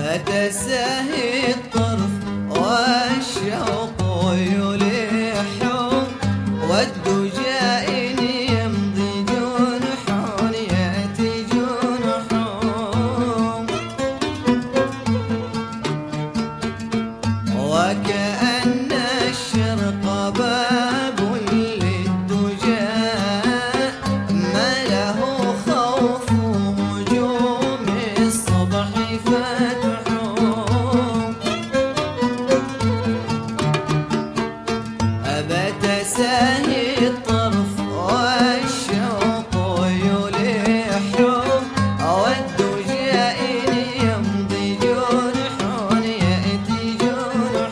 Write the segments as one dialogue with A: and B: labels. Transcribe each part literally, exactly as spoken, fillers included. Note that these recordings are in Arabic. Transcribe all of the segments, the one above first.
A: تساهي الطرف والشوق يلح والدجى إن يمضي جنح يأتي جنح وكأن الشرق باب للدجى ما له خوف هجوم الصبح فتح أبت ساهي الطرف والشوق يلح والدجى إن يمضي جنح يأتي جنح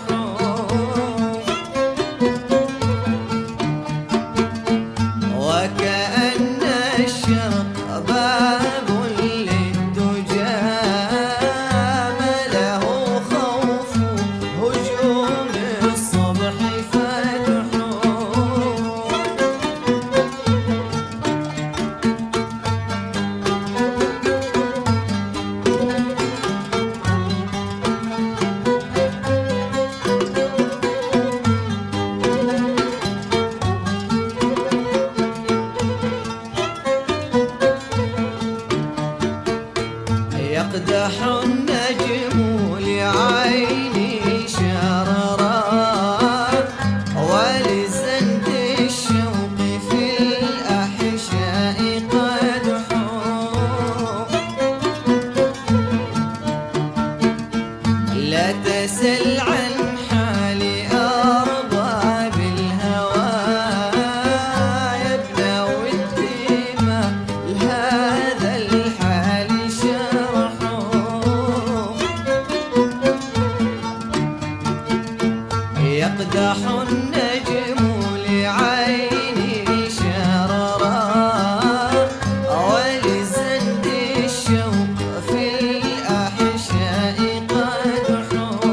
A: وكأن الشرق باب للدجى ما له خوف هجوم الصبح فتح يقدح النجم لعيني شررا ولزند الشوق في الأحشاء قدح لا تسل عن حال أرباب الهوى يا ابن ودي ما لهذا الحال شرح يقدح النجم لعيني شررا ولزند الشوق في الأحشاء قدح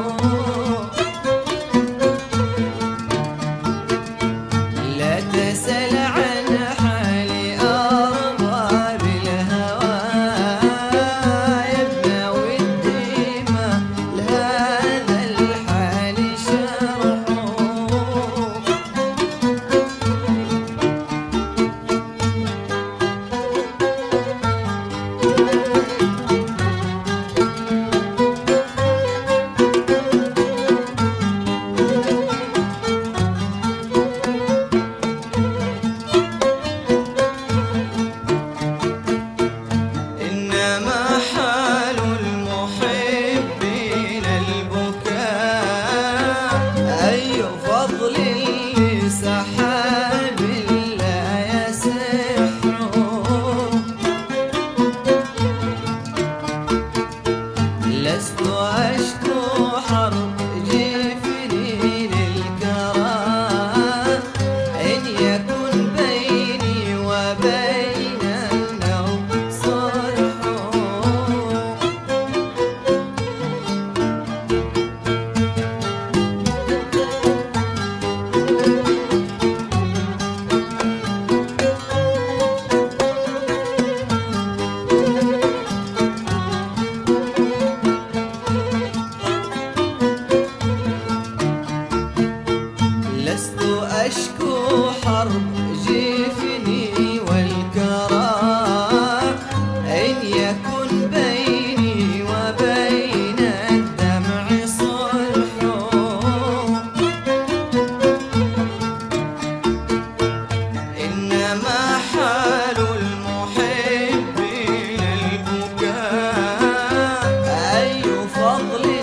A: لا تسل عن حال أرباب الهوى يا ابن ودي ما لهذا الحال شرح إنما حال المحبين البكاء أي فضل لسحاب لا يسح لست أشكو حرب جفني للكرى إن يكن بيني وبين النوم صلح لست أشكو حرب جفني والكرى إن يكن بيني وبين الدمع صلح إنما حال المحبين البكاء أي فضل